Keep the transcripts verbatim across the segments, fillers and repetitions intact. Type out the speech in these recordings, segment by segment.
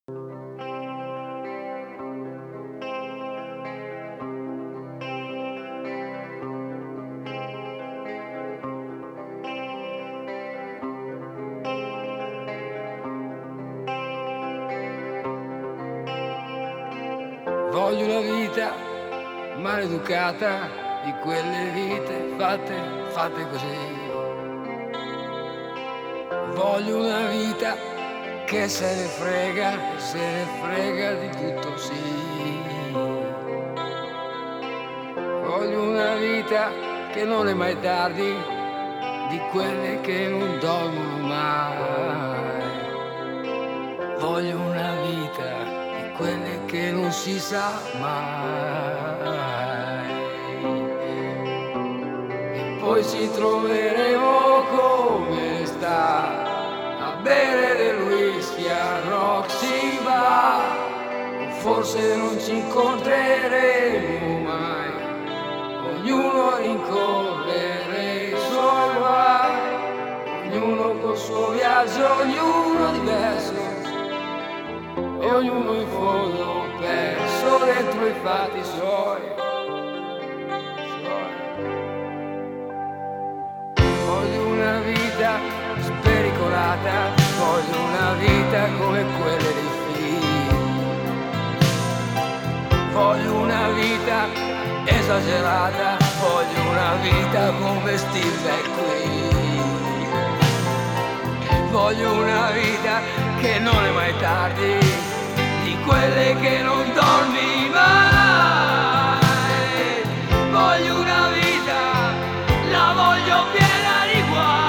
Voglio una vita maleducata, di quelle vite fatte, fatte così. Voglio una vita che se ne frega, se ne frega di tutto, sì. Voglio una vita che non è mai tardi, di quelle che non dormono mai. Voglio una vita di quelle che non si sa mai. E poi ci troveremo come sta a bere del whisky a Roxy Bar. Forse non ci incontreremo mai, ognuno a rincorrere i suoi guai, ognuno col suo viaggio, ognuno diverso, e ognuno in fondo perso dentro i fatti suoi, suoi. Voglio una vita spericolata, voglio una vita come quelle dei film. Voglio una vita esagerata, voglio una vita come Steve McQueen. Voglio una vita che non è mai tardi, di quelle che non dormi mai. Voglio una vita, la voglio piena di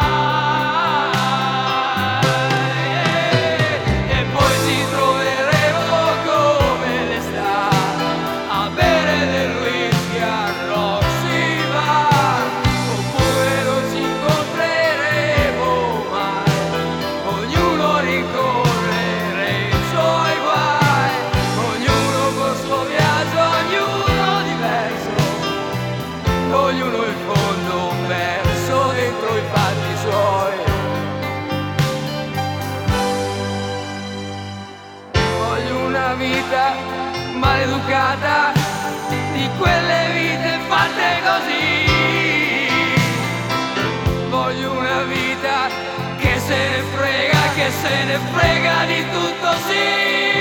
guai. E poi ci troveremo come l'estate a bere del whisky a Roxy Bar. Oppure non ci incontreremo mai, ognuno a rincorrere i suoi guai, ognuno col suo viaggio, ognuno diverso, ognuno in fondo perso dentro i fatti suoi. Voglio una vita maleducata, di quelle vite fatte così. Voglio una vita che se ne frega, che se ne frega di tutto, sì.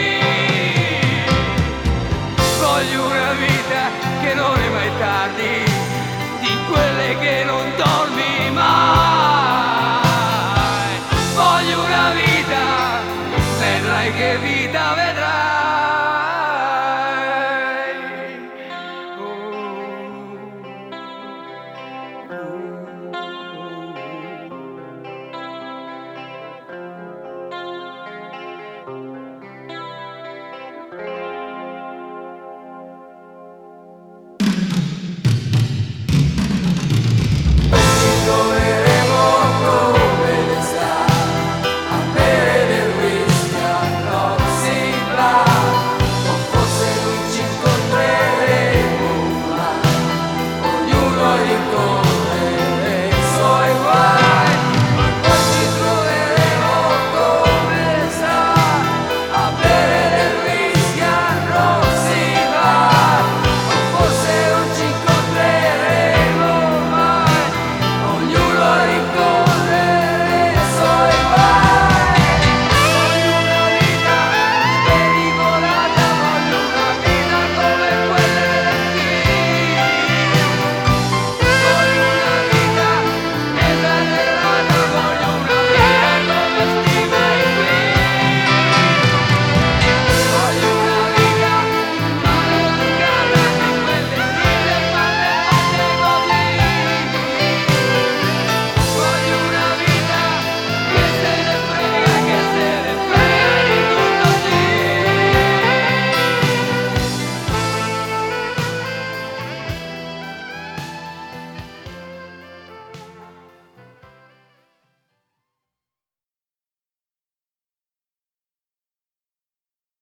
Voglio una vita che non è mai tardi, di quelle che non dormi mai. Voglio una vita, vedrai che vita vedrai.